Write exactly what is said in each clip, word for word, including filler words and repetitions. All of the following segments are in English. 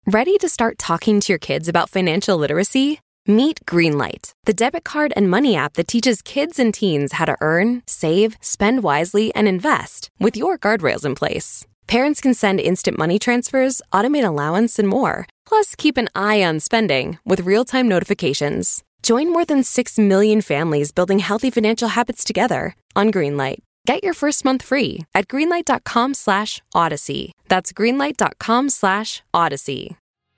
Ready to start talking to your kids about financial literacy? Meet Greenlight, the debit card and money app that teaches kids and teens how to earn, save, spend wisely, and invest with your guardrails in place. Parents can send instant money transfers, automate allowance, and more. Plus, keep an eye on spending with real-time notifications. Join more than six million families building healthy financial habits together on Greenlight. Get your first month free at greenlight.com slash odyssey. That's greenlight.com slash odyssey.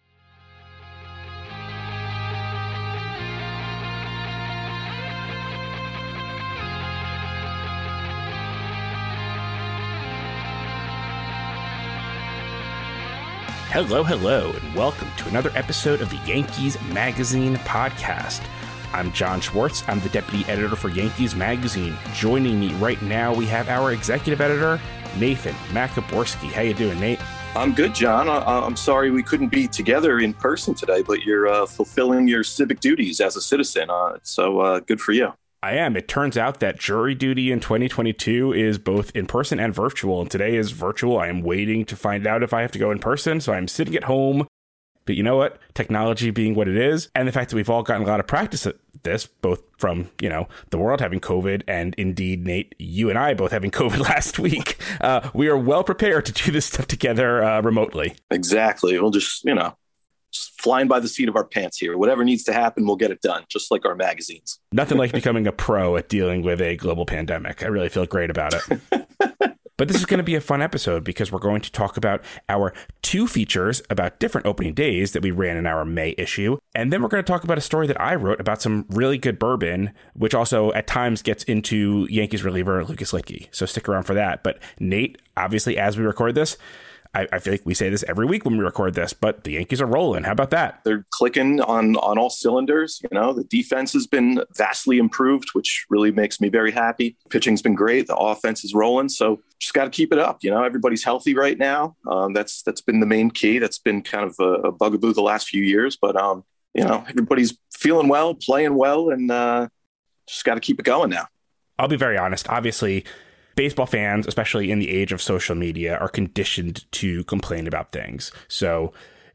Hello, hello, and welcome to another episode of the Yankees Magazine podcast. I'm John Schwartz. I'm the deputy editor for Yankees Magazine. Joining me right now, we have our executive editor, Nathan Maciborski. How you doing, Nate? I'm good, John. I- I'm sorry we couldn't be together in person today, but you're uh, fulfilling your civic duties as a citizen, uh, so uh, good for you. I am. It turns out that jury duty in twenty twenty-two is both in person and virtual, and today is virtual. I am waiting to find out if I have to go in person, so I'm sitting at home. But you know what? Technology being what it is, and the fact that we've all gotten a lot of practice at this, both from, you know, the world having COVID, and indeed, Nate, you and I both having COVID last week, uh, we are well prepared to do this stuff together uh, remotely. Exactly. We'll just, you know, just flying by the seat of our pants here. Whatever needs to happen, we'll get it done, just like our magazines. Nothing like becoming a pro at dealing with a global pandemic. I really feel great about it. But this is going to be a fun episode because we're going to talk about our two features about different opening days that we ran in our May issue. And then we're going to talk about a story that I wrote about some really good bourbon, which also at times gets into Yankees reliever Lucas Luetge. So stick around for that. But Nate, obviously, as we record this, I, I feel like we say this every week when we record this, but the Yankees are rolling. How about that? They're clicking on, on all cylinders. You know, the defense has been vastly improved, which really makes me very happy. Pitching's been great. The offense is rolling. So just got to keep it up. You know, everybody's healthy right now. Um, that's that's been the main key. That's been kind of a, a bugaboo the last few years. But, um, you know, everybody's feeling well, playing well, and uh, just got to keep it going now. I'll be very honest. Obviously, baseball fans, especially in the age of social media, are conditioned to complain about things. So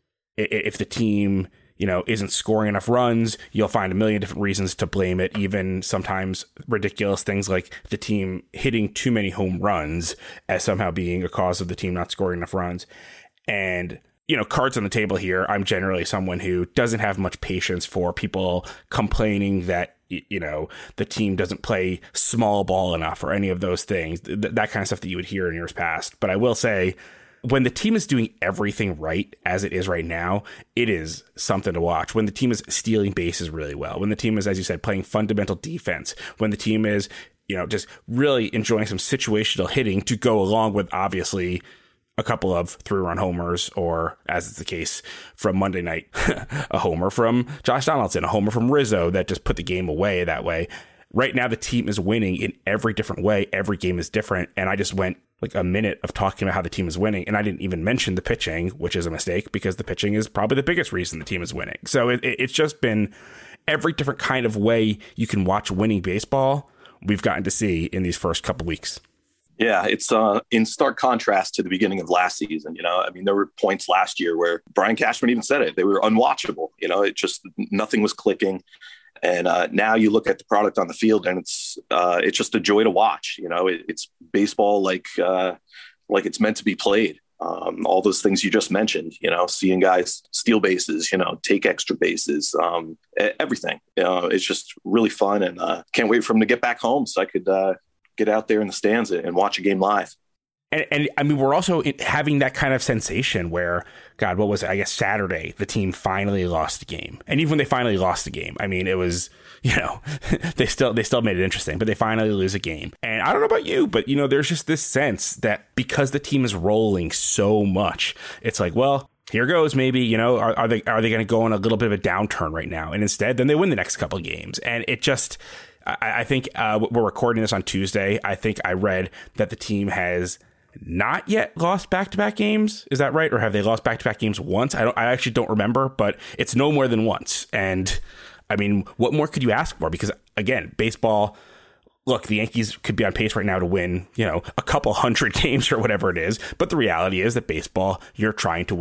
if the team, you know, isn't scoring enough runs, you'll find a million different reasons to blame it. Even sometimes ridiculous things like the team hitting too many home runs as somehow being a cause of the team not scoring enough runs. And, you know, cards on the table here, I'm generally someone who doesn't have much patience for people complaining that, you know, the team doesn't play small ball enough or any of those things, th- that kind of stuff that you would hear in years past. But I will say, when the team is doing everything right as it is right now, it is something to watch. When the team is stealing bases really well, when the team is, as you said, playing fundamental defense, when the team is, you know, just really enjoying some situational hitting to go along with, obviously, a couple of three-run homers, or, as is the case from Monday night, a homer from Josh Donaldson, a homer from Rizzo that just put the game away that way. Right now, the team is winning in every different way. Every game is different. And I just went like a minute of talking about how the team is winning, and I didn't even mention the pitching, which is a mistake because the pitching is probably the biggest reason the team is winning. So it, it's just been every different kind of way you can watch winning baseball we've gotten to see in these first couple weeks. Yeah, it's uh, in stark contrast to the beginning of last season. You know, I mean, there were points last year where Brian Cashman even said it. They were unwatchable. You know, it just, nothing was clicking. And uh, now you look at the product on the field and it's uh, it's just a joy to watch. You know, it, it's baseball like uh, like it's meant to be played. Um, all those things you just mentioned, you know, seeing guys steal bases, you know, take extra bases, um, everything. You know, it's just really fun, and uh, can't wait for him to get back home so I could uh, get out there in the stands and watch a game live. And, and I mean, we're also having that kind of sensation where, God, what was it? I guess Saturday, the team finally lost a game. And even when they finally lost a game, I mean, it was, you know, they still they still made it interesting, but they finally lose a game. And I don't know about you, but, you know, there's just this sense that because the team is rolling so much, it's like, well, here goes. Maybe, you know, are, are they are they going to go on a little bit of a downturn right now? And instead, then they win the next couple of games. And it just, I, I think uh, we're recording this on Tuesday. I think I read that the team has not yet lost back-to-back games. Is that right? Or have they lost back-to-back games once? I don't. I actually don't remember, but it's no more than once. And I mean, what more could you ask for? Because again, baseball, look, the Yankees could be on pace right now to win, you know, a couple hundred games or whatever it is. But the reality is that baseball, you're trying to win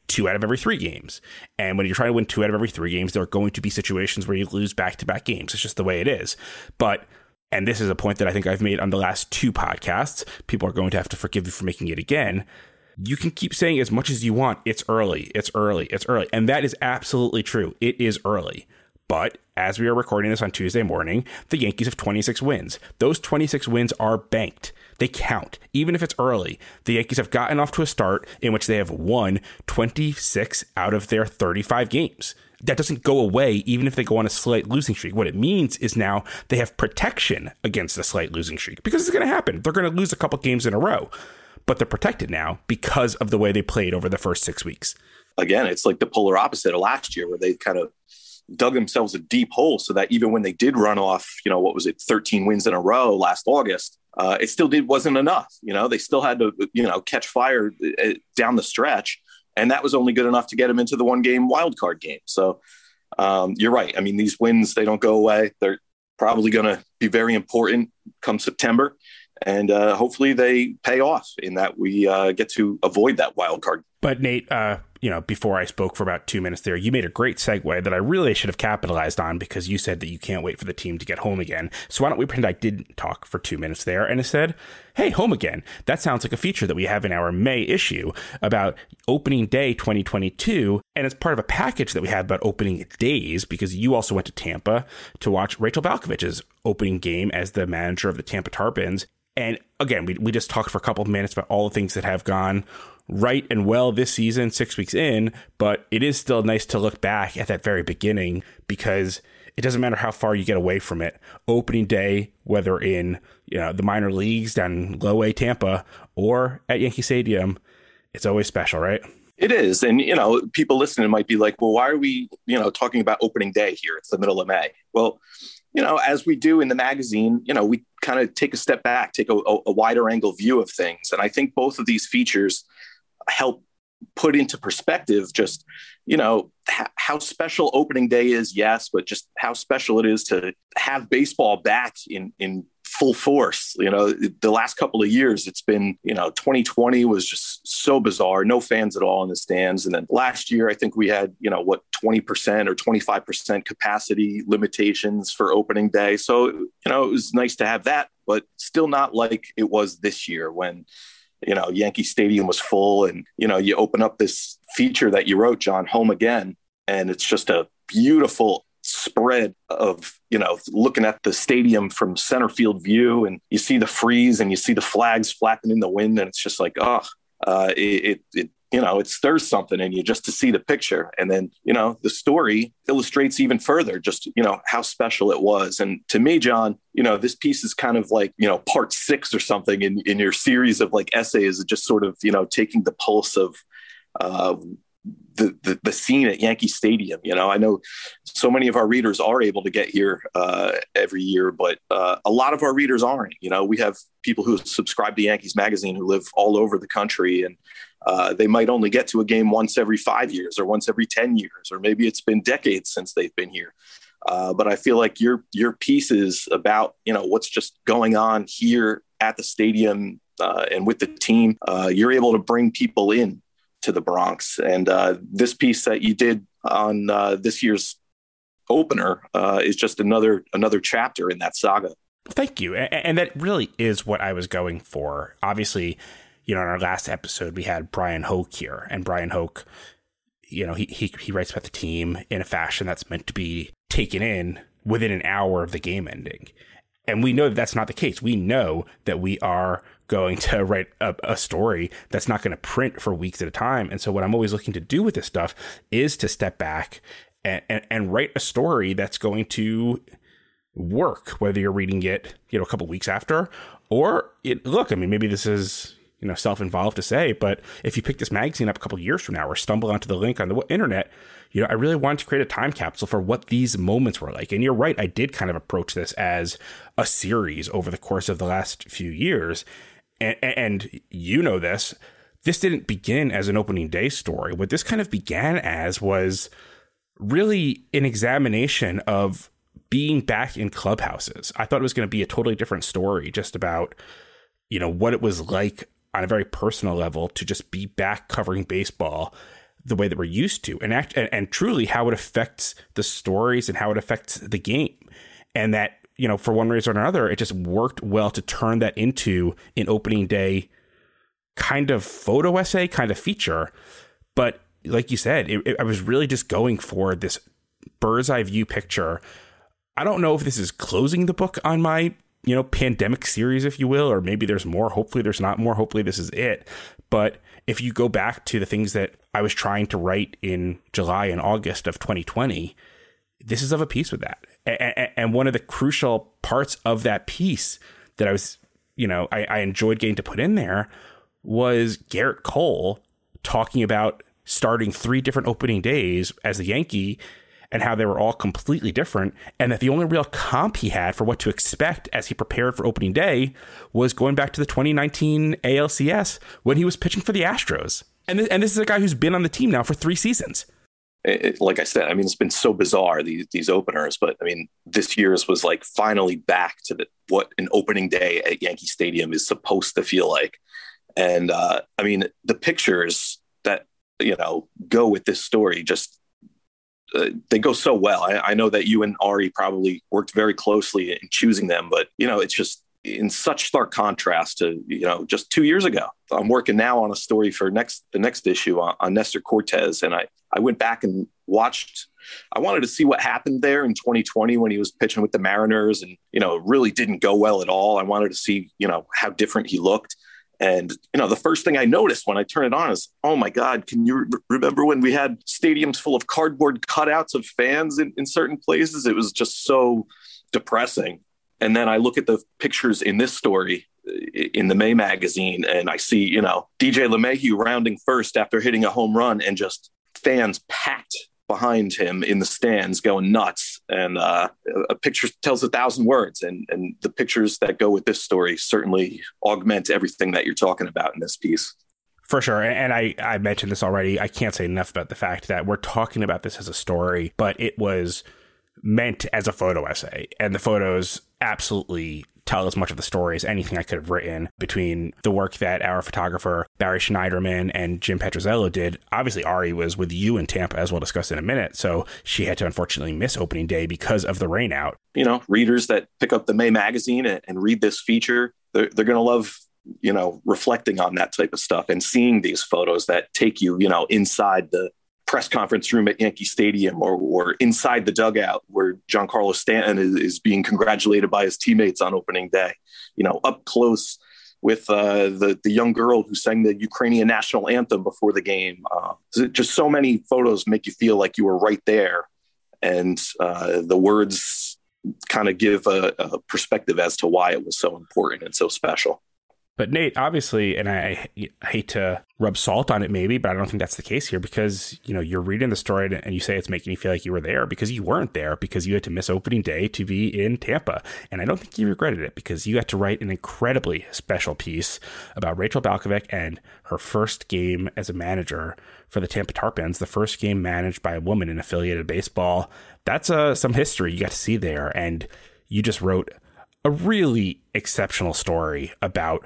two out of every three games. And when you're trying to win two out of every three games, there are going to be situations where you lose back-to-back games. It's just the way it is. But, and this is a point that I think I've made on the last two podcasts, people are going to have to forgive me for making it again. You can keep saying as much as you want, it's early, it's early, it's early. And that is absolutely true. It is early. But as we are recording this on Tuesday morning, the Yankees have twenty-six wins. Those twenty-six wins are banked. They count. Even if it's early, the Yankees have gotten off to a start in which they have won twenty-six out of their thirty-five games. That doesn't go away even if they go on a slight losing streak. What it means is now they have protection against a slight losing streak because it's going to happen. They're going to lose a couple games in a row, but they're protected now because of the way they played over the first six weeks. Again, it's like the polar opposite of last year where they kind of dug themselves a deep hole so that even when they did run off, you know, what was it, thirteen wins in a row last August, uh, it still did wasn't enough. You know, they still had to, you know, catch fire down the stretch. And that was only good enough to get them into the one game wild card game. So um, you're right. I mean, these wins, they don't go away. They're probably going to be very important come September. And uh, hopefully they pay off in that we uh, get to avoid that wild card. But Nate, uh, you know, before I spoke for about two minutes there, you made a great segue that I really should have capitalized on because you said that you can't wait for the team to get home again. So why don't we pretend I didn't talk for two minutes there and instead, hey, home again. That sounds like a feature that we have in our May issue about opening day twenty twenty-two. And it's part of a package that we have about opening days because you also went to Tampa to watch Rachel Balkovich's opening game as the manager of the Tampa Tarpons. And again, we we just talked for a couple of minutes about all the things that have gone right and well this season, six weeks in, but it is still nice to look back at that very beginning because it doesn't matter how far you get away from it. Opening day, whether in you know the minor leagues down in low A Tampa or at Yankee Stadium, it's always special, right? It is. And, you know, people listening might be like, well, why are we, you know, talking about opening day here? It's the middle of May. Well, you know, as we do in the magazine, you know, we kind of take a step back, take a, a wider angle view of things. And I think both of these features help put into perspective just, you know, h- how special opening day is, yes, but just how special it is to have baseball back in, in full force. You know, the last couple of years, it's been, you know, twenty twenty was just so bizarre, no fans at all in the stands. And then last year, I think we had, you know, what, twenty percent or twenty-five percent capacity limitations for opening day. So, you know, it was nice to have that, but still not like it was this year when, you know, Yankee Stadium was full and, you know, you open up this feature that you wrote, John, Home Again, and it's just a beautiful spread of, you know, looking at the stadium from center field view and you see the freeze and you see the flags flapping in the wind. And it's just like, oh, uh, it, it, it, you know, it stirs something in you just to see the picture. And then, you know, the story illustrates even further just, you know, how special it was. And to me, John, you know, this piece is kind of like, you know, part six or something in, in your series of like essays, just sort of, you know, taking the pulse of, uh, The, the the scene at Yankee Stadium. You know, I know so many of our readers are able to get here uh, every year, but uh, a lot of our readers aren't. You know, we have people who subscribe to Yankees Magazine who live all over the country, and uh, they might only get to a game once every five years or once every ten years, or maybe it's been decades since they've been here. Uh, but I feel like your your piece is about, you know, what's just going on here at the stadium uh, and with the team. Uh, you're able to bring people in to the Bronx. And uh, this piece that you did on uh, this year's opener uh, is just another another chapter in that saga. Thank you. And that really is what I was going for. Obviously, you know, in our last episode, we had Brian Hoke here. And Brian Hoke, you know, he, he, he writes about the team in a fashion that's meant to be taken in within an hour of the game ending. And we know that that's not the case. We know that we are going to write a, a story that's not going to print for weeks at a time. And so what I'm always looking to do with this stuff is to step back and, and, and write a story that's going to work, whether you're reading it, you know, a couple weeks after, or it, look, I mean, maybe this is, you know, self-involved to say, but if you pick this magazine up a couple of years from now or stumble onto the link on the internet, you know, I really wanted to create a time capsule for what these moments were like. And you're right, I did kind of approach this as a series over the course of the last few years. And, and you know this, this didn't begin as an opening day story. What this kind of began as was really an examination of being back in clubhouses. I thought it was going to be a totally different story, just about, you know, what it was like on a very personal level to just be back covering baseball the way that we're used to, and act and, and truly how it affects the stories and how it affects the game. And that, you know, for one reason or another, it just worked well to turn that into an opening day kind of photo essay, kind of feature. But like you said, it, it, I was really just going for this bird's eye view picture. I don't know if this is closing the book on my, you know, pandemic series, if you will, or maybe there's more. Hopefully there's not more. Hopefully this is it. But if you go back to the things that I was trying to write in July and August of twenty twenty, this is of a piece with that. And one of the crucial parts of that piece that I was, you know, I, I enjoyed getting to put in there was Garrett Cole talking about starting three different opening days as a Yankee and how they were all completely different. And that the only real comp he had for what to expect as he prepared for opening day was going back to the twenty nineteen A L C S when he was pitching for the Astros. And, th- and this is a guy who's been on the team now for three seasons. It, like I said, I mean, it's been so bizarre, these these openers, but I mean, this year's was like finally back to the, what an opening day at Yankee Stadium is supposed to feel like. And uh, I mean, the pictures that, you know, go with this story, just uh, they go so well. I, I know that you and Ari probably worked very closely in choosing them, but, you know, it's just in such stark contrast to, you know, just two years ago. I'm working now on a story for next the next issue on, on Nestor Cortez. And I, I went back and watched, I wanted to see what happened there in twenty twenty when he was pitching with the Mariners and, you know, it really didn't go well at all. I wanted to see, you know, how different he looked. And, you know, the first thing I noticed when I turned it on is, oh, my God, can you re- remember when we had stadiums full of cardboard cutouts of fans in, in certain places? It was just so depressing. And then I look at the pictures in this story in the May magazine and I see, you know, D J LeMahieu rounding first after hitting a home run and just fans packed behind him in the stands going nuts. And uh, a picture tells a thousand words. And, and the pictures that go with this story certainly augment everything that you're talking about in this piece. For sure. And I, I mentioned this already. I can't say enough about the fact that we're talking about this as a story, but it was meant as a photo essay. And the photos absolutely tell as much of the story as anything I could have written between the work that our photographer Barry Schneiderman and Jim Petrozello did. Obviously, Ari was with you in Tampa, as we'll discuss in a minute. So she had to unfortunately miss opening day because of the rain out. You know, readers that pick up the May magazine and, and read this feature, they're, they're going to love, you know, reflecting on that type of stuff and seeing these photos that take you, you know, inside the press conference room at Yankee Stadium or, or inside the dugout where Giancarlo Stanton is, is being congratulated by his teammates on opening day, you know, up close with uh, the, the young girl who sang the Ukrainian national anthem before the game. Uh, just so many photos make you feel like you were right there. And uh, the words kind of give a, a perspective as to why it was so important and so special. But Nate, obviously, and I, I hate to rub salt on it maybe, but I don't think that's the case here because, you know, you're reading the story and you say it's making you feel like you were there because you weren't there because you had to miss opening day to be in Tampa. And I don't think you regretted it because you got to write an incredibly special piece about Rachel Balkovec and her first game as a manager for the Tampa Tarpons, the first game managed by a woman in affiliated baseball. That's uh, some history you got to see there. And you just wrote a really exceptional story about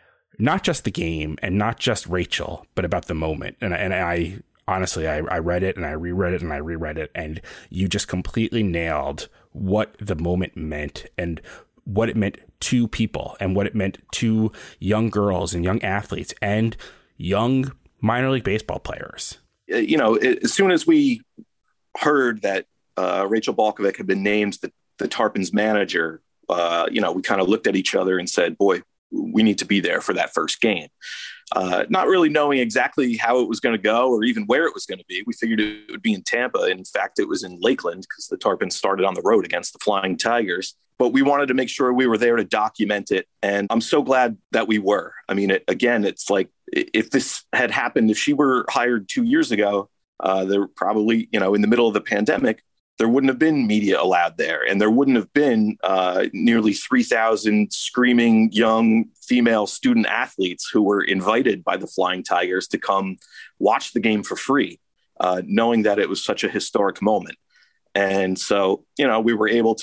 not just the game and not just Rachel, but about the moment. And, and I honestly, I, I read it and I reread it and I reread it. And you just completely nailed what the moment meant and what it meant to people and what it meant to young girls and young athletes and young minor league baseball players. You know, as soon as we heard that uh, Rachel Balkovec had been named the, the Tarpons manager, uh, you know, we kind of looked at each other and said, boy, we need to be there for that first game. Uh, not really knowing exactly how it was going to go or even where it was going to be. We figured it would be in Tampa. And in fact, it was in Lakeland because the Tarpons started on the road against the Flying Tigers. But we wanted to make sure we were there to document it. And I'm so glad that we were. I mean, it, again, it's like if this had happened, if she were hired two years ago, uh, there probably, you know, in the middle of the pandemic, there wouldn't have been media allowed there. And there wouldn't have been uh, nearly three thousand screaming young female student athletes who were invited by the Flying Tigers to come watch the game for free, uh, knowing that it was such a historic moment. And so, you know, we were able to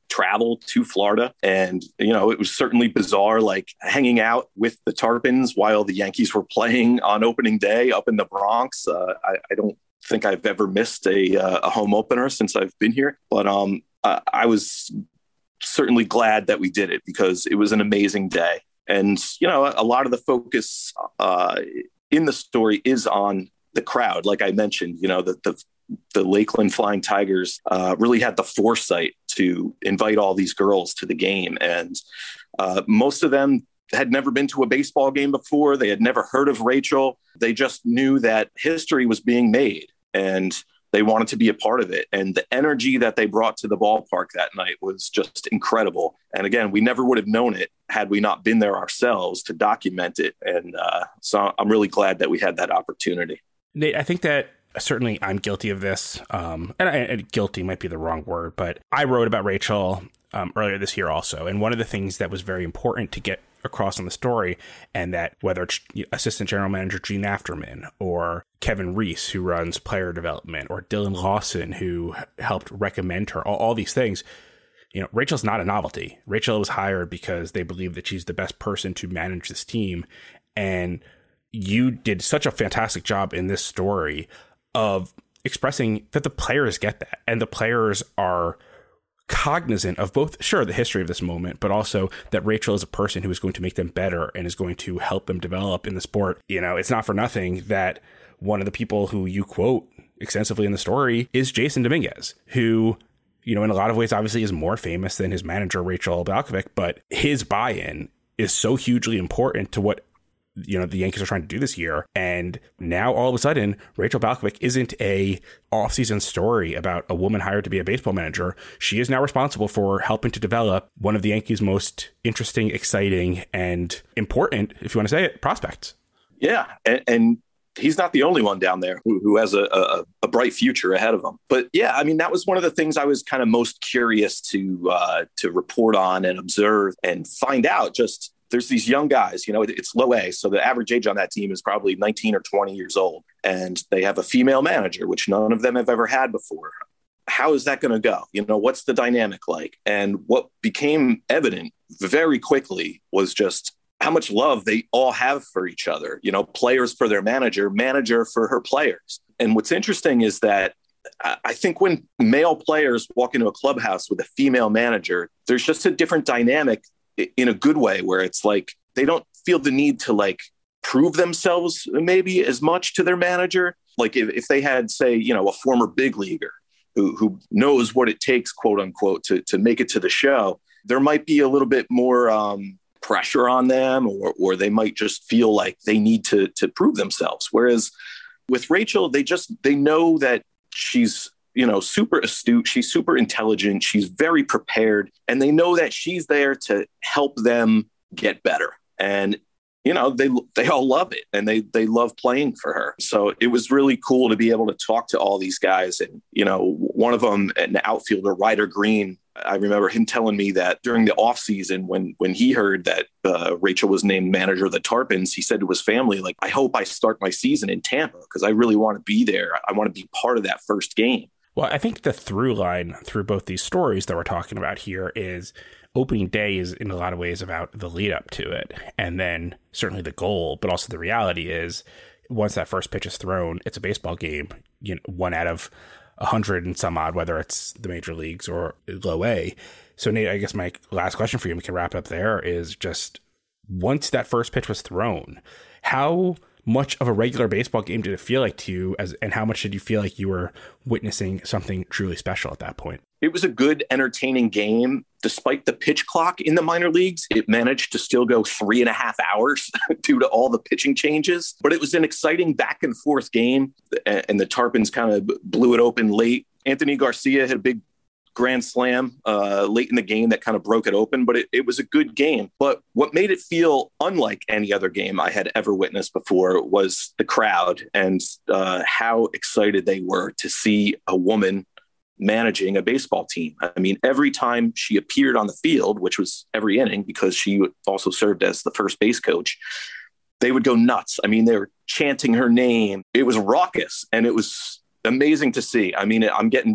travel to Florida. And, you know, it was certainly bizarre, like hanging out with the Tarpons while the Yankees were playing on opening day up in the Bronx. Uh, I, I don't think I've ever missed a, uh, a home opener since I've been here. But um, I, I was certainly glad that we did it because it was an amazing day. And, you know, a, a lot of the focus uh, in the story is on the crowd. Like I mentioned, you know, the, the the Lakeland Flying Tigers uh, really had the foresight to invite all these girls to the game. And uh, most of them had never been to a baseball game before. They had never heard of Rachel. They just knew that history was being made and they wanted to be a part of it. And the energy that they brought to the ballpark that night was just incredible. And again, we never would have known it had we not been there ourselves to document it. And uh, so I'm really glad that we had that opportunity. Nate, I think that certainly I'm guilty of this, um, and, I, and guilty might be the wrong word, but I wrote about Rachel um, earlier this year also. And one of the things that was very important to get across on the story, and that whether it's Assistant General Manager Gene Afterman or Kevin Reese, who runs player development, or Dylan Lawson, who helped recommend her, all, all these things, you know, Rachel's not a novelty. Rachel was hired because they believe that she's the best person to manage this team. And you did such a fantastic job in this story of expressing that the players get that, and the players are cognizant of both, sure, the history of this moment, but also that Rachel is a person who is going to make them better and is going to help them develop in the sport. You know, it's not for nothing that one of the people who you quote extensively in the story is Jason Dominguez, who, you know, in a lot of ways, obviously is more famous than his manager, Rachel Balkovec, but his buy-in is so hugely important to what, you know, the Yankees are trying to do this year. And now all of a sudden, Rachel Balkovec isn't a off-season story about a woman hired to be a baseball manager. She is now responsible for helping to develop one of the Yankees' most interesting, exciting, and important, if you want to say it, prospects. Yeah. And, and he's not the only one down there who, who has a, a, a bright future ahead of him. But yeah, I mean, that was one of the things I was kind of most curious to uh, to report on and observe and find out. Just there's these young guys, you know, it's low A. So the average age on that team is probably nineteen or twenty years old. And they have a female manager, which none of them have ever had before. How is that going to go? You know, what's the dynamic like? And what became evident very quickly was just how much love they all have for each other. You know, players for their manager, manager for her players. And what's interesting is that I think when male players walk into a clubhouse with a female manager, there's just a different dynamic in a good way, where it's like they don't feel the need to like prove themselves maybe as much to their manager. Like if, if they had, say, you know, a former big leaguer who who knows what it takes, quote unquote, to to make it to the show, there might be a little bit more um, pressure on them, or or they might just feel like they need to to prove themselves. Whereas with Rachel, they just they know that she's, you know, super astute. She's super intelligent. She's very prepared. And they know that she's there to help them get better. And, you know, they they all love it, and they they love playing for her. So it was really cool to be able to talk to all these guys. And, you know, one of them, an outfielder, Ryder Green, I remember him telling me that during the off season, when when he heard that uh, Rachel was named manager of the Tarpons, he said to his family, like, I hope I start my season in Tampa because I really want to be there. I want to be part of that first game. Well, I think the through line through both these stories that we're talking about here is opening day is in a lot of ways about the lead up to it. And then certainly the goal, but also the reality is once that first pitch is thrown, it's a baseball game, you know, one out of a hundred and some odd, whether it's the major leagues or low A. So Nate, I guess my last question for you, we can wrap up there, is just once that first pitch was thrown, how much of a regular baseball game did it feel like to you, as and how much did you feel like you were witnessing something truly special at that point? It was a good, entertaining game. Despite the pitch clock in the minor leagues, it managed to still go three and a half hours due to all the pitching changes. But it was an exciting back and forth game, and the Tarpons kind of blew it open late. Anthony Garcia had a big grand slam uh, late in the game that kind of broke it open, but it, it was a good game. But what made it feel unlike any other game I had ever witnessed before was the crowd and uh, how excited they were to see a woman managing a baseball team. I mean, every time she appeared on the field, which was every inning because she also served as the first base coach, they would go nuts. I mean, they were chanting her name. It was raucous, and it was amazing to see. I mean, I'm getting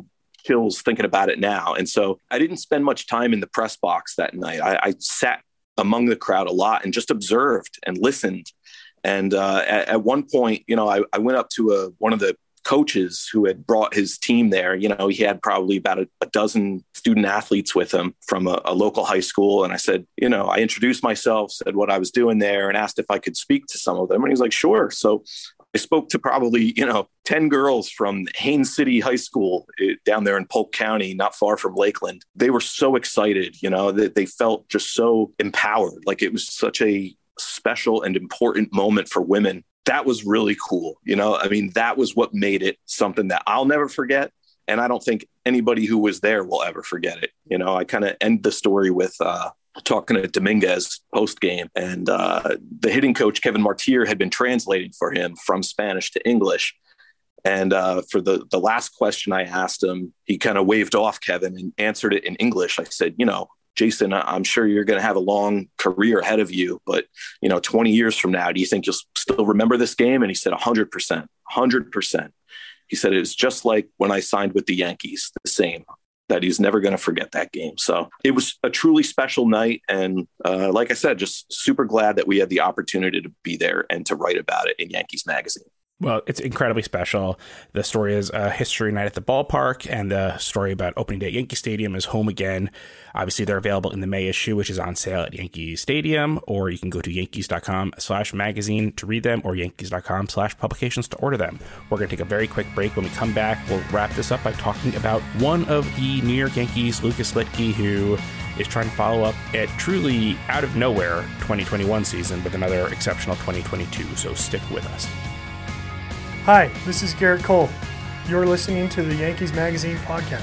chills thinking about it now. And so I didn't spend much time in the press box that night. I, I sat among the crowd a lot and just observed and listened. And uh, at, at one point, you know, I, I went up to a, one of the coaches who had brought his team there. You know, he had probably about a, a dozen student athletes with him from a, a local high school. And I said, you know, I introduced myself, said what I was doing there, and asked if I could speak to some of them. And he's like, sure. So I spoke to probably, you know, ten girls from Haines City High School down there in Polk County, not far from Lakeland. They were so excited, you know, that they felt just so empowered. Like it was such a special and important moment for women. That was really cool. You know, I mean, that was what made it something that I'll never forget. And I don't think anybody who was there will ever forget it. You know, I kind of end the story with uh, talking to Dominguez post game, and uh, the hitting coach, Kevin Martir, had been translating for him from Spanish to English. And uh, for the, the last question I asked him, he kind of waved off Kevin and answered it in English. I said, you know, Jason, I'm sure you're going to have a long career ahead of you, but, you know, twenty years from now, do you think you'll still remember this game? And he said, one hundred percent, one hundred percent. He said, it was just like when I signed with the Yankees, the same, that he's never going to forget that game. So it was a truly special night. And uh, like I said, just super glad that we had the opportunity to be there and to write about it in Yankees Magazine. Well, it's incredibly special. The story is a history night at the ballpark, and the story about opening day at Yankee Stadium is home again. Obviously, they're available in the May issue, which is on sale at Yankee Stadium, or you can go to yankees.com slash magazine to read them, or yankees.com slash publications to order them. We're going to take a very quick break. When we come back, we'll wrap this up by talking about one of the New York Yankees, Lucas Luetge, who is trying to follow up at truly out of nowhere twenty twenty-one season with another exceptional twenty twenty-two. So stick with us. Hi, this is Garrett Cole. You're listening to the Yankees Magazine podcast.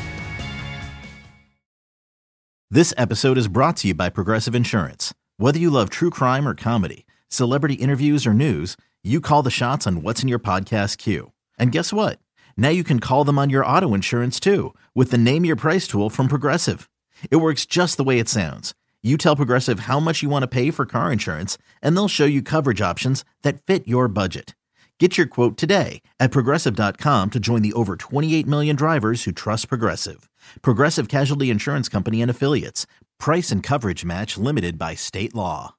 This episode is brought to you by Progressive Insurance. Whether you love true crime or comedy, celebrity interviews or news, you call the shots on what's in your podcast queue. And guess what? Now you can call them on your auto insurance too with the Name Your Price tool from Progressive. It works just the way it sounds. You tell Progressive how much you want to pay for car insurance, and they'll show you coverage options that fit your budget. Get your quote today at Progressive dot com to join the over twenty-eight million drivers who trust Progressive. Progressive Casualty Insurance Company and Affiliates. Price and coverage match limited by state law.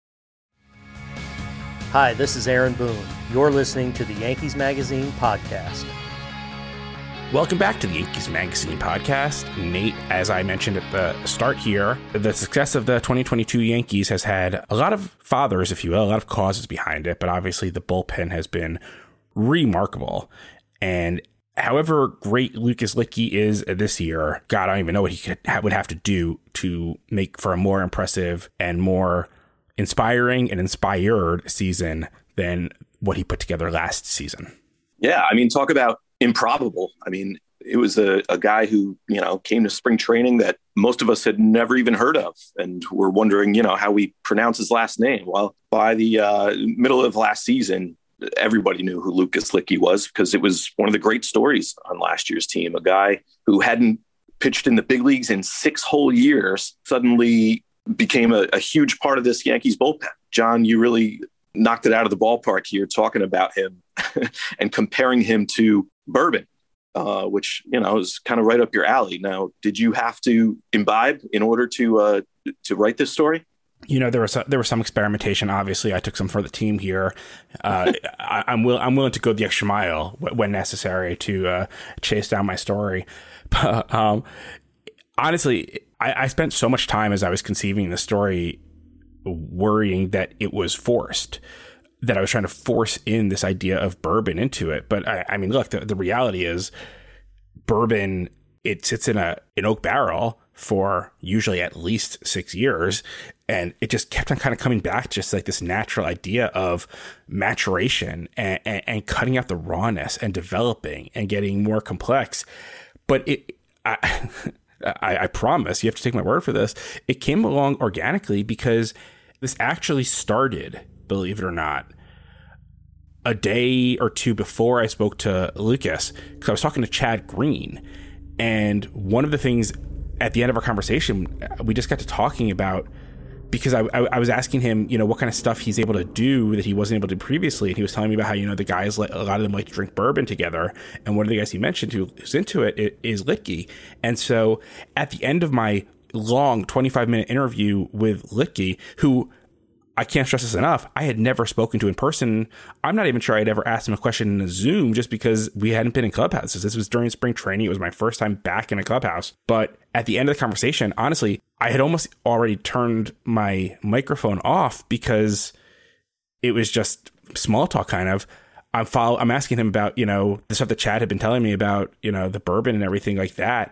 Hi, this is Aaron Boone. You're listening to the Yankees Magazine podcast. Welcome back to the Yankees Magazine podcast. Nate, as I mentioned at the start here, the success of the twenty twenty-two Yankees has had a lot of fathers, if you will, a lot of causes behind it, but obviously the bullpen has been remarkable. And however great Lucas Luetge is this year, God, I don't even know what he could, would have to do to make for a more impressive and more inspiring and inspired season than what he put together last season. Yeah, I mean, talk about improbable. I mean, it was a, a guy who, you know, came to spring training that most of us had never even heard of. And we're wondering, you know, how we pronounce his last name. Well, by the uh, middle of last season, everybody knew who Lucas Luetge was because it was one of the great stories on last year's team. A guy who hadn't pitched in the big leagues in six whole years suddenly became a, a huge part of this Yankees bullpen. John, you really knocked it out of the ballpark here talking about him and comparing him to Bourbon, uh, which, you know, is kind of right up your alley. Now, did you have to imbibe in order to uh, to write this story? You know, there was there was some experimentation. Obviously, I took some for the team here. Uh, I, I'm will I'm willing to go the extra mile when necessary to uh, chase down my story. But um, honestly, I, I spent so much time as I was conceiving the story worrying that it was forced, that I was trying to force in this idea of Bourbon into it. But I, I mean, look, the, the reality is Bourbon, it sits in a an oak barrel for usually at least six years. And it just kept on kind of coming back, just like this natural idea of maturation and, and, and cutting out the rawness and developing and getting more complex. But it, I, I, I promise, you have to take my word for this, it came along organically because this actually started, believe it or not, a day or two before I spoke to Lucas, because I was talking to Chad Green. And one of the things at the end of our conversation, we just got to talking about because I, I, I was asking him, you know, what kind of stuff he's able to do that he wasn't able to do previously. And he was telling me about how, you know, the guys, a lot of them like to drink bourbon together. And one of the guys he mentioned who, who's into it is Litke. And so at the end of my long twenty-five minute interview with Litke, who I can't stress this enough, I had never spoken to in person. I'm not even sure I'd ever asked him a question in a Zoom just because we hadn't been in clubhouses. This was during spring training. It was my first time back in a clubhouse. But at the end of the conversation, honestly, I had almost already turned my microphone off because it was just small talk kind of. I'm follow, I'm asking him about, you know, the stuff that Chad had been telling me about, you know, the bourbon and everything like that.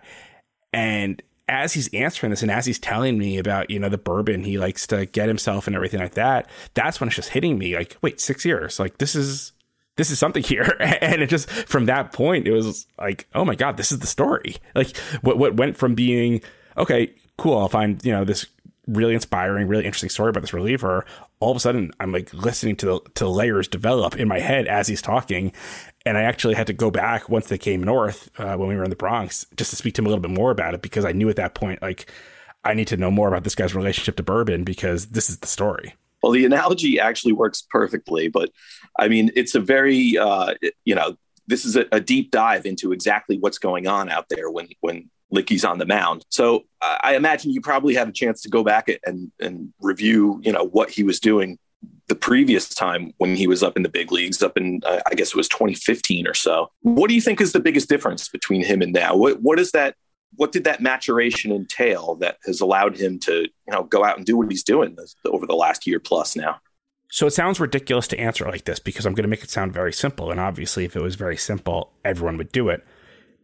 And as he's answering this and as he's telling me about, you know, the bourbon he likes to get himself and everything like that, that's when it's just hitting me like, wait, six years, like this is, this is something here. And it just, from that point, it was like, oh my God, this is the story. Like what, what went from being, okay, cool, I'll find, you know, this really inspiring, really interesting story about this reliever. All of a sudden I'm like listening to the, to layers develop in my head as he's talking. And I actually had to go back once they came north uh, when we were in the Bronx just to speak to him a little bit more about it, because I knew at that point, like, I need to know more about this guy's relationship to bourbon because this is the story. Well, the analogy actually works perfectly. But I mean, it's a very, uh, you know, this is a, a deep dive into exactly what's going on out there when when Litke's on the mound. So uh, I imagine you probably had a chance to go back and and review, you know, what he was doing the previous time when he was up in the big leagues, up in, uh, I guess it was twenty fifteen or so. What do you think is the biggest difference between him and now? What What is that? What did that maturation entail that has allowed him to, you know, go out and do what he's doing this, over the last year plus now? So it sounds ridiculous to answer like this because I'm going to make it sound very simple. And obviously, if it was very simple, everyone would do it.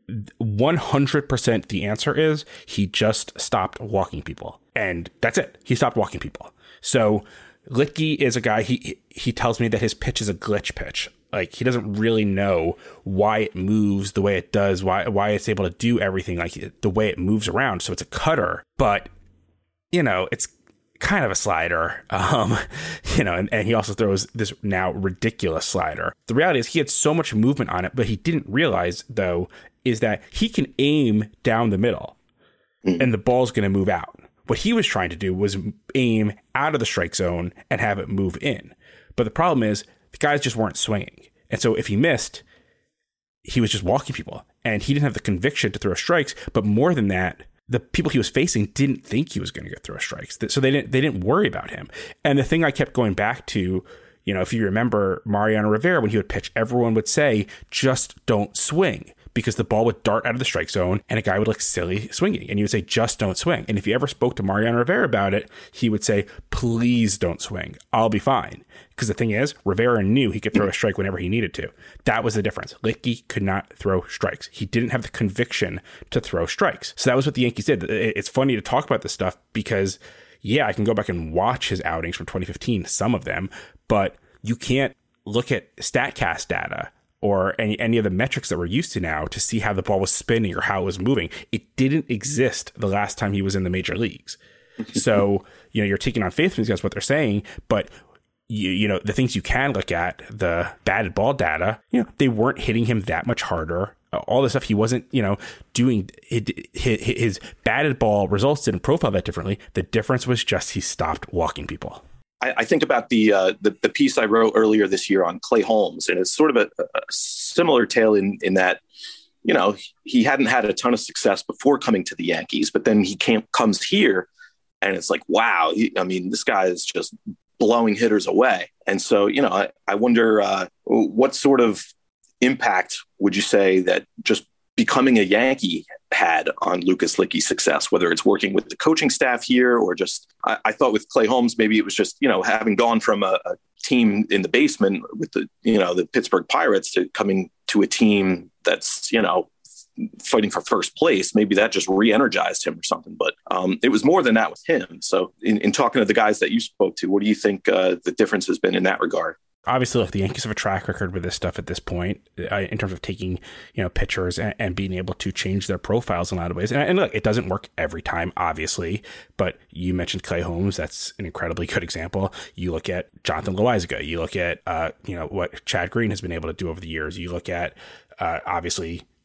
one hundred percent the answer is he just stopped walking people. And that's it. He stopped walking people. So Litke is a guy, he he tells me that his pitch is a glitch pitch. Like, he doesn't really know why it moves the way it does, why why it's able to do everything, like the way it moves around. So it's a cutter, but, you know, it's kind of a slider, um, you know, and, and he also throws this now ridiculous slider. The reality is he had so much movement on it, but he didn't realize, though, is that he can aim down the middle mm. and the ball's going to move out. What he was trying to do was aim out of the strike zone and have it move in. But the problem is the guys just weren't swinging. And so if he missed, he was just walking people. And he didn't have the conviction to throw strikes. But more than that, the people he was facing didn't think he was going to get throw strikes. So they didn't they didn't worry about him. And the thing I kept going back to, you know, if you remember Mariano Rivera, when he would pitch, everyone would say, just don't swing. Because the ball would dart out of the strike zone and a guy would look silly swinging. And you would say, just don't swing. And if you ever spoke to Mariano Rivera about it, he would say, please don't swing. I'll be fine. Because the thing is, Rivera knew he could throw a strike whenever he needed to. That was the difference. Litke could not throw strikes. He didn't have the conviction to throw strikes. So that was what the Yankees did. It's funny to talk about this stuff because, yeah, I can go back and watch his outings from twenty fifteen, some of them, but you can't look at StatCast data or any, any of the metrics that we're used to now to see how the ball was spinning or how it was moving. It didn't exist the last time he was in the major leagues. So, you know, you're taking on faith because what they're saying, but you, you know, the things you can look at, the batted ball data, you know, they weren't hitting him that much harder. All the stuff he wasn't, you know, doing, it, his, his batted ball results didn't profile that differently. The difference was just he stopped walking people. I think about the, uh, the the piece I wrote earlier this year on Clay Holmes, and it's sort of a, a similar tale in, in that, you know, he hadn't had a ton of success before coming to the Yankees, but then he came, comes here, and it's like, wow, he, I mean, this guy is just blowing hitters away. And so, you know, I, I wonder uh, what sort of impact would you say that just becoming a Yankee had on Lucas Litke's success, whether it's working with the coaching staff here or just, I, I thought with Clay Holmes, maybe it was just, you know, having gone from a, a team in the basement with the, you know, the Pittsburgh Pirates to coming to a team that's, you know, fighting for first place. Maybe that just re-energized him or something, but um, it was more than that with him. So in, in talking to the guys that you spoke to, what do you think uh, the difference has been in that regard? Obviously, look, the Yankees have a track record with this stuff at this point uh, in terms of taking, you know, pitchers and, and being able to change their profiles in a lot of ways. And, and look, it doesn't work every time, obviously, but you mentioned Clay Holmes. That's an incredibly good example. You look at Jonathan Loaizaga. You look at, uh, you know, what Chad Green has been able to do over the years. You look at, uh, obviously,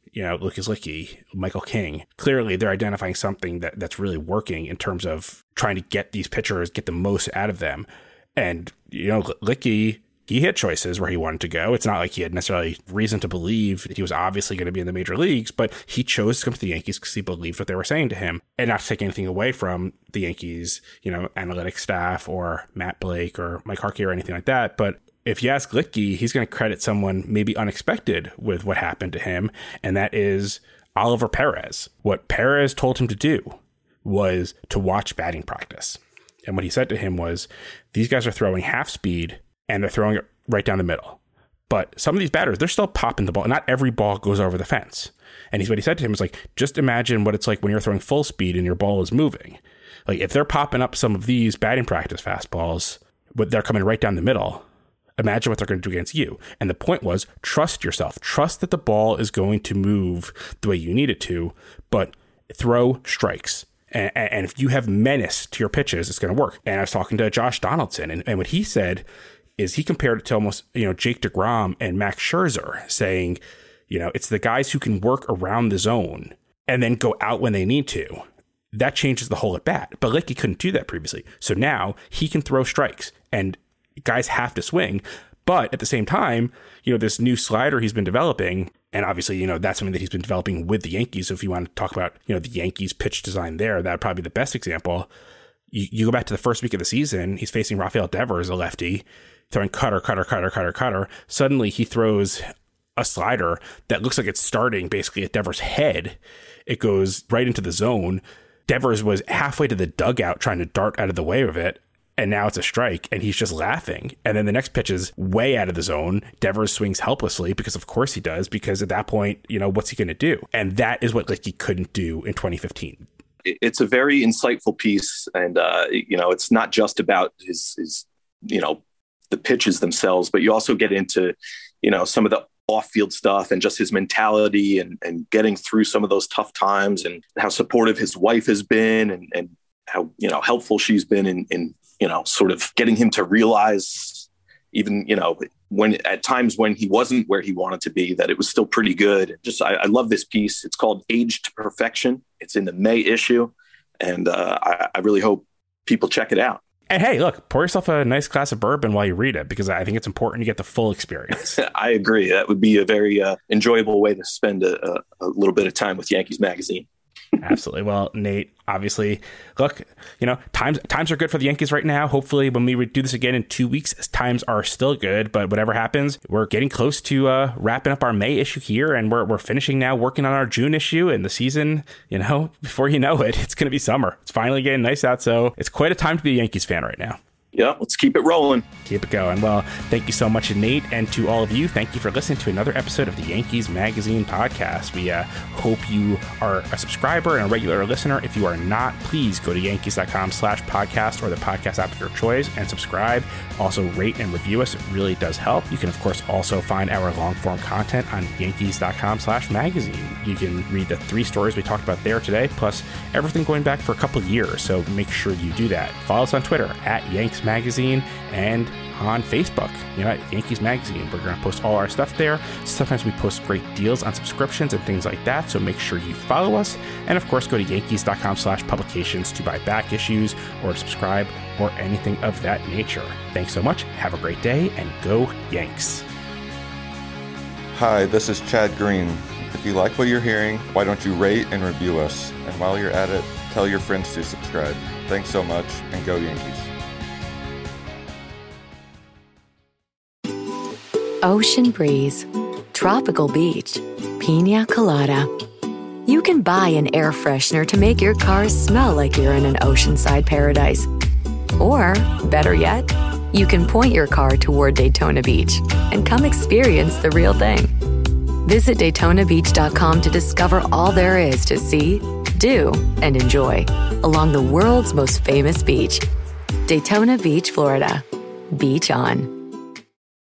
you know, Lucas Licky, Michael King. Clearly, they're identifying something that, that's really working in terms of trying to get these pitchers, get the most out of them. And, you know, Licky, he had choices where he wanted to go. It's not like he had necessarily reason to believe that he was obviously going to be in the major leagues, but he chose to come to the Yankees because he believed what they were saying to him, and not to take anything away from the Yankees, you know, analytics staff or Matt Blake or Mike Harkey or anything like that. But if you ask Licky, he's going to credit someone maybe unexpected with what happened to him, and that is Oliver Perez. What Perez told him to do was to watch batting practice. And what he said to him was, these guys are throwing half speed, and they're throwing it right down the middle. But some of these batters, they're still popping the ball. Not every ball goes over the fence. And he's what he said to him was like, just imagine what it's like when you're throwing full speed and your ball is moving. Like if they're popping up some of these batting practice fastballs, but they're coming right down the middle, imagine what they're going to do against you. And the point was, trust yourself. Trust that the ball is going to move the way you need it to, but throw strikes. And, and if you have menace to your pitches, it's going to work. And I was talking to Josh Donaldson, and, and what he said is he compared it to almost, you know, Jake DeGrom and Max Scherzer, saying, you know, it's the guys who can work around the zone and then go out when they need to. That changes the whole at bat. But Licky couldn't do that previously. So now he can throw strikes and guys have to swing. But at the same time, you know, this new slider he's been developing, and obviously, you know, that's something that he's been developing with the Yankees. So if you want to talk about, you know, the Yankees pitch design there, that'd probably be the best example. You, you go back to the first week of the season, he's facing Rafael Devers, a lefty, throwing cutter, cutter, cutter, cutter, cutter. Suddenly he throws a slider that looks like it's starting basically at Devers' head. It goes right into the zone. Devers was halfway to the dugout trying to dart out of the way of it. And now it's a strike, and he's just laughing. And then the next pitch is way out of the zone. Devers swings helplessly because, of course, he does. Because at that point, you know, what's he going to do? And that is what Licky couldn't do in twenty fifteen. It's a very insightful piece, and uh, you know, it's not just about his, his, you know, the pitches themselves, but you also get into, you know, some of the off-field stuff and just his mentality and and getting through some of those tough times, and how supportive his wife has been, and and how, you know, helpful she's been in in. you know, sort of getting him to realize, even, you know, when at times when he wasn't where he wanted to be, that it was still pretty good. Just, I, I love this piece. It's called Age to Perfection. It's in the May issue. And uh, I, I really hope people check it out. And hey, look, pour yourself a nice glass of bourbon while you read it, because I think it's important to get the full experience. I agree. That would be a very uh, enjoyable way to spend a, a, a little bit of time with Yankees Magazine. Absolutely. Well, Nate, obviously, look, you know, times times are good for the Yankees right now. Hopefully, when we do this again in two weeks, times are still good. But whatever happens, we're getting close to uh, wrapping up our May issue here, and we're we're finishing now working on our June issue. And the season, you know, before you know it, it's going to be summer. It's finally getting nice out, so it's quite a time to be a Yankees fan right now. Yeah, let's keep it rolling. Keep it going. Well, thank you so much, Nate, and to all of you, thank you for listening to another episode of the Yankees Magazine podcast. We uh, hope you are a subscriber and a regular listener. If you are not, please go to yankees.com slash podcast or the podcast app of your choice and subscribe. Also, rate and review us. It really does help. You can, of course, also find our long-form content on yankees.com slash magazine. You can read the three stories we talked about there today, plus everything going back for a couple of years, so make sure you do that. Follow us on Twitter at Yanks Magazine and on Facebook, you know, at Yankees Magazine. We're going to post all our stuff there. Sometimes we post great deals on subscriptions and things like that, so make sure you follow us. And of course, go to yankees.com slash publications to buy back issues or to subscribe or anything of that nature. Thanks so much. Have a great day, and go Yanks. Hi, this is Chad Green. If you like what you're hearing, why don't you rate and review us? And while you're at it, tell your friends to subscribe. Thanks so much, and go Yankees. Ocean breeze, tropical beach, pina colada. You can buy an air freshener to make your car smell like you're in an oceanside paradise. Or, better yet, you can point your car toward Daytona Beach and come experience the real thing. Visit Daytona Beach dot com to discover all there is to see, do, and enjoy along the world's most famous beach. Daytona Beach, Florida. Beach on.